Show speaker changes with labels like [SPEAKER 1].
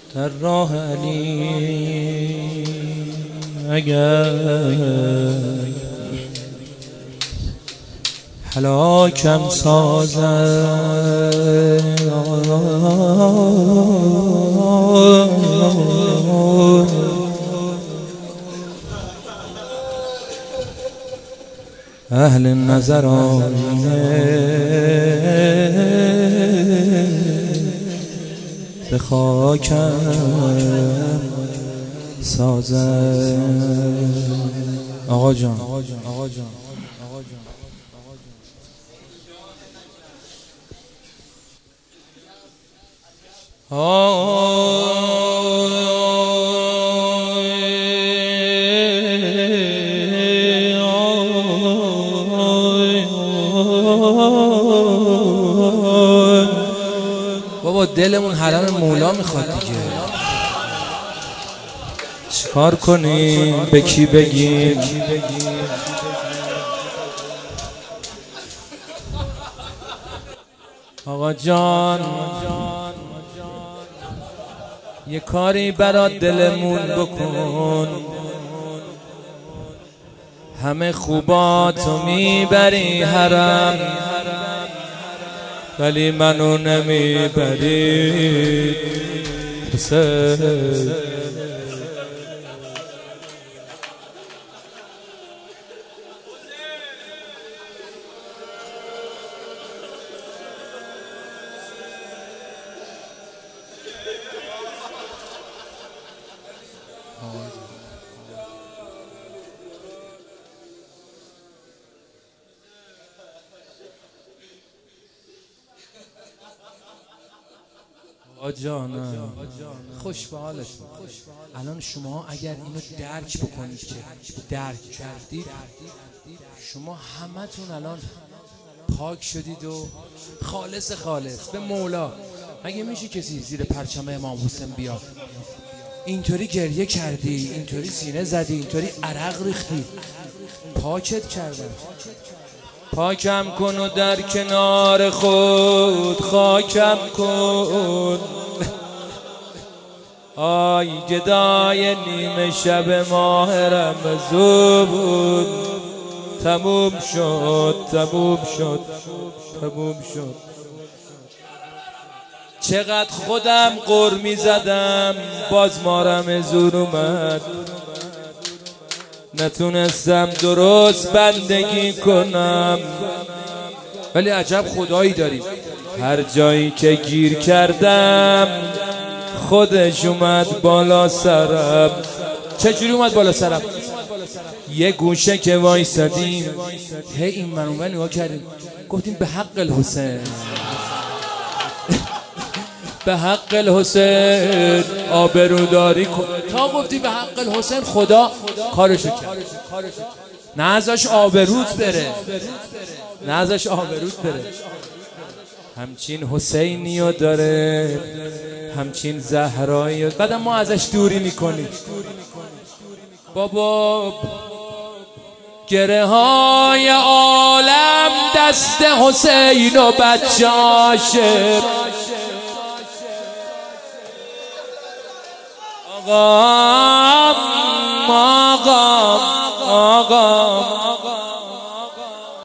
[SPEAKER 1] در راه علی اگر هلاکم سازد اهل نظر به خاکم سازد. آقا جان بابا دلمون حرم مولا میخواد دیگه، چیکار کنیم؟ به کی بگیم؟ آقا جان یه کاری برات دلمون بکن، همه خوباتو میبری حرم ولی منو نمیبری حسین. جانم خوش به حالتون. الان شما اگر اینو درک بکنید که درک کردید، شما همتون الان پاک شدید و خالص به مولا. مگه میشه کسی زیر پرچم امام حسین بیاد اینطوری گریه کردی، اینطوری سینه زدی، اینطوری عرق ریختی؟ پاکت کردن. پاکم کن و در کنار خود خاکم کن. آی گدای نیمه شب ماه رمضان بود، تموم شد. چقدر خودم غر می زدم باز مارم زور اومد، نتونستم درست بندگی کنم. ولی عجب خدایی داریم، هر جایی که گیر کردم خودش اومد بالا سرم. چجوری اومد بالا سرم؟ یه گوشه که وایسادیم هی این منو نگاه کردیم، گفتیم به حق الحسین به حق الحسین آبروداری کن. تا گفتی به حق الحسین خدا کارشو کرد. نه ازش آبروت بره، همچین حسینیو داره، همچین زهرایی، بعد ما ازش دوری میکنیم. بابا گره های عالم دست حسین و بچه‌اشه. آقا